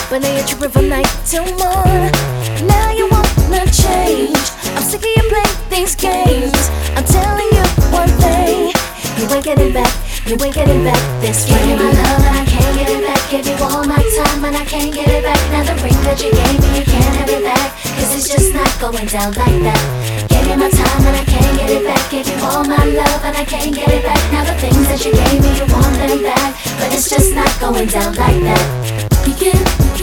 but now you're tripping from night till morn. Now you wanna change. I'm sick of you playing these games. I'm telling you one thing, you ain't getting back, you ain't getting back this way. Give you my love and I can't get it back. Give you all my time and I can't get it back. Now the ring that you gave me, you can't have it back, cause it's just not going down like that. Gave you my time and I can't get it back. Give you all my love and I can't get it back. Now the things that you gave me, you want them back, but it's just not going down like that. You can't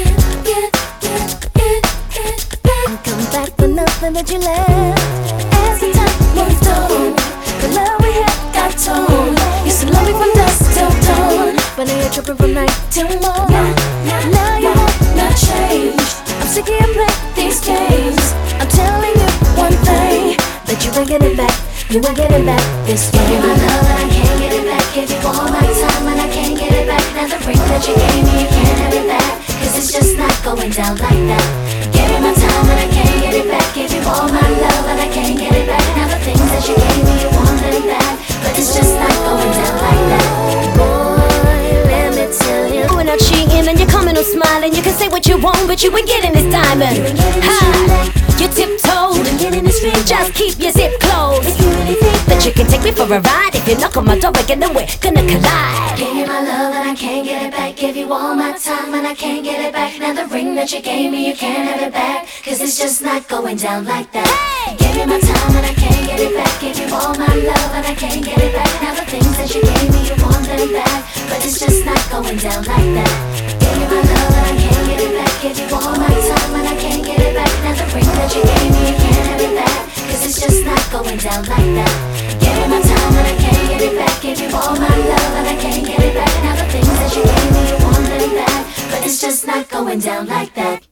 come back for nothing that you left. As the time moved on, the love we had got torn. Used to love me from dusk till dawn, but now you're tripping from night till morn. Now you wanna change. I'm sick of you playing these games. I'm telling you one thing, that you ain't getting back, you ain't getting back this way. Give you my love and I can't get it back. Give you all my time and I can't get it back. Now the ring that you gave me, you can't have it back, cause it's just not going down like that. Give you my time and I can't get it back. Give you all my love and I can't get it back. Now the things that you gave me, you want them back, but it's just not going down like that. Boy, let me tell you, we're not cheating and you're coming on smiling. You can say what you want, but you ain't getting this diamond. You tiptoed, just keep your zip closed. If you really think that you can take me for a ride, if you knock on my door again, then we're gonna collide. Give you my love and I can't get it back. Give you all my time and I can't get it back. Now the ring that you gave me, you can't have it back, cause it's just not going down like that. Give you my time and I can't get it back. Give you all my love and I can't get it back. Now the things that you gave me, you want them back, but it's just not going down like that. Give you my love and I can't get it back. Give you all my time and I can't get it back. Now the ring that you gave me, you can't have it back, cause it's just not going down like that. Give you my time and I can't get it back. Give you all my love and I can't get it back. Now the things that you gave me, you want them back, but it's just not going down like that.